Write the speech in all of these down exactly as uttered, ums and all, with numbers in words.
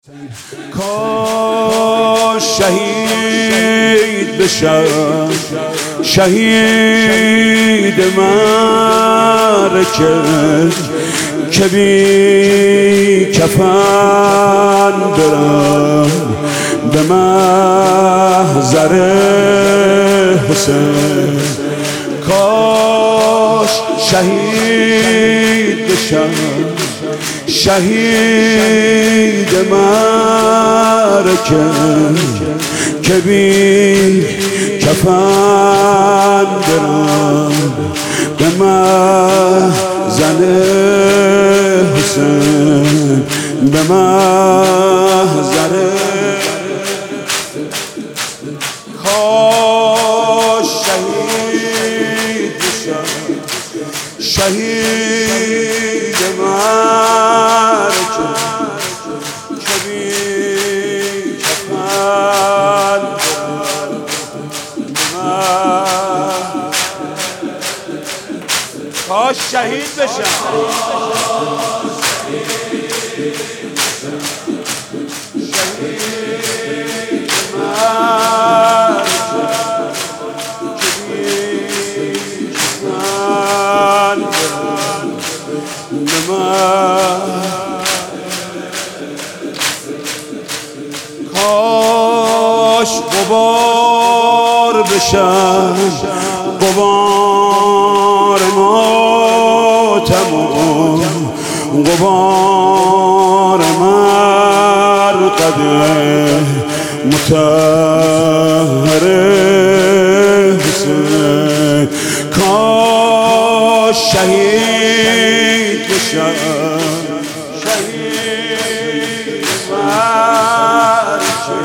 کاش شهید بشم، شهید معرکه که بی کفن برم به محضر حسین. کاش شهید بشم، شهید معرکه که بی کفن برم به محضر حسین، به محضر. کاش شهید بشم، شهید معرکه که بی کفن برم. کاش شهید بشم، شهید معرکه که بی کفن کاش غبار بشم، غبار ماتم و غبار مرقد مطهر حسین. کاش شهید بشم، شهید معرکه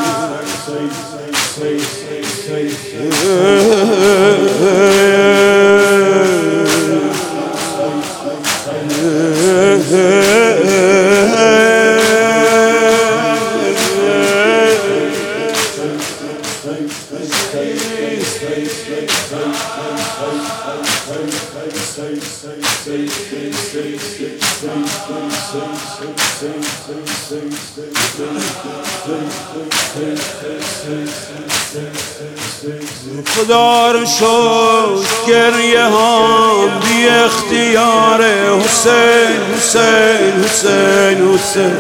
خدا رو شکر گریه هم بی اختیار حسین، حسین، حسین، حسین.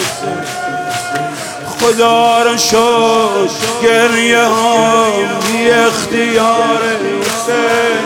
خدا رو شکر گریه هم بی اختیار حسین.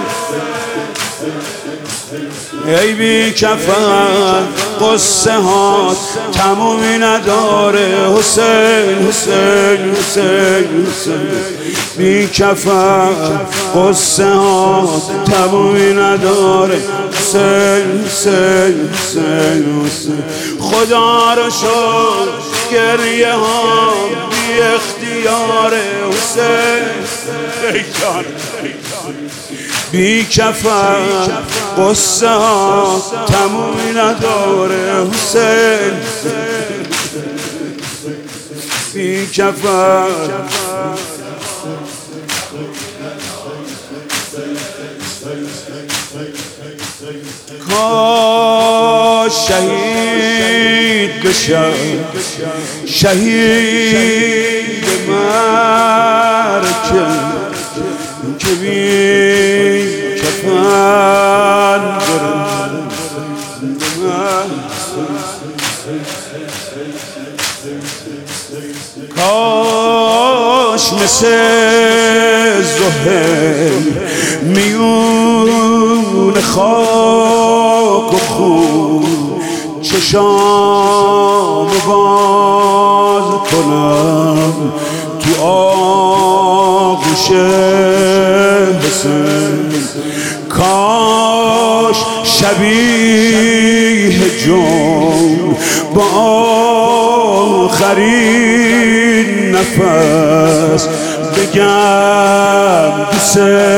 ای بی کفن قصه ها تمومی نداره حسین، حسین، حسین، حسین. بی کفن قصه ها تمومی نداره حسین، حسین، حسین، حسین. خدا رو شکر گریه ها بی اختیار حسین. بی کفن قصه ها تمومی نداره حسین، بی کفن. کاش شهید بشم، شهید معرکه که بی کفن برم. کاش مثل زهیر میون خاک و خون چشام باز کنم تو آغوش حسین. کاش شبیه جون با آخرین نفس بگم دوست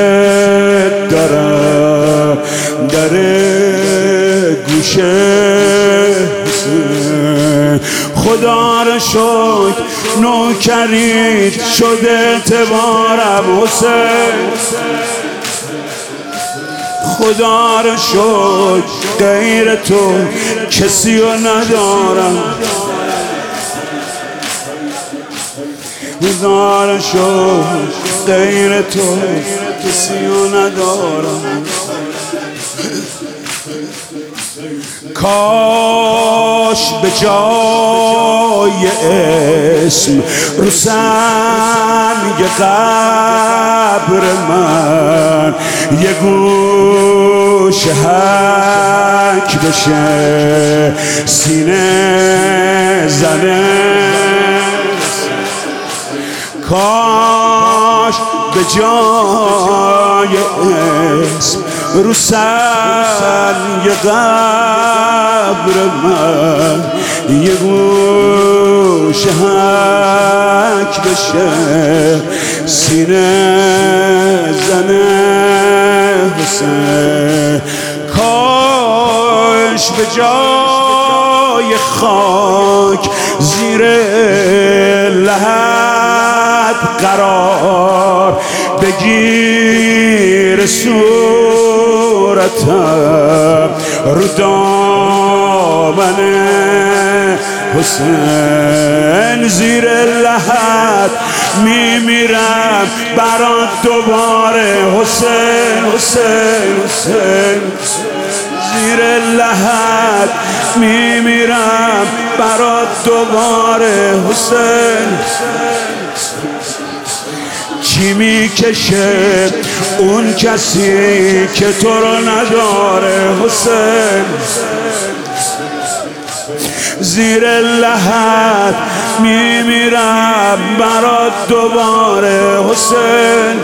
دارم در گوش حسین. خدا را شکر نوکریت شده اعتبارم حسین. خدا را شکر غیر تو کسی رو ندارم. هزار شد غیر تو کسی رو ندارم. کاش به جای اسم رو سنگ قبر من یه گوش حک بشه سینه زنه. کاش به جای اسم رو سنگ قبر من یه گوش حک بشه سینه زنه حسین. کاش به جای خاک زیر لحد قرار بگیر صورتم رو دامن حسین. زیر لحد میمیرم برات دوباره حسین حسین حسین. زیر لحد میمیرم برات دوباره حسین. چی میکشه اون کسی که تو رو نداره حسین. زیر لحد میمیرم برات دوباره حسین.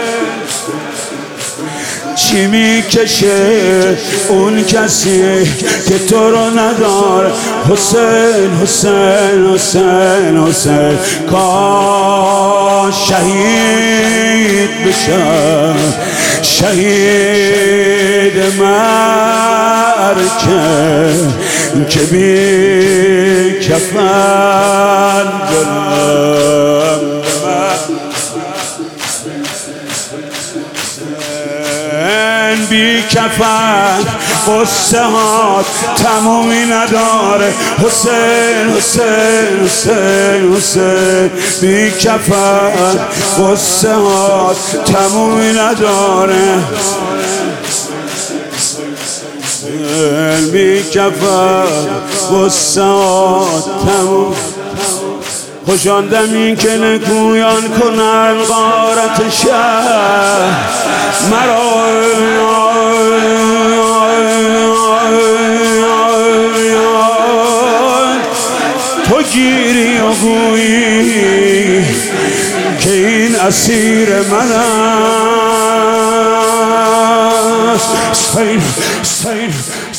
چی میکشه اون کسی که تو رو نداره حسین حسین حسین حسین. کاش شهید بشم شهید مرکز که بی کفن برم بی کفن قصه ها تمومی نداره حسین حسین حسین حسین. بی کفن قصه ها تمومی نداره بی کفن قصه ها تموم. خوشاندم این که نگویان کنن غارت شهر مرا. تو گیری و گویی که این اسیر من است. سین سین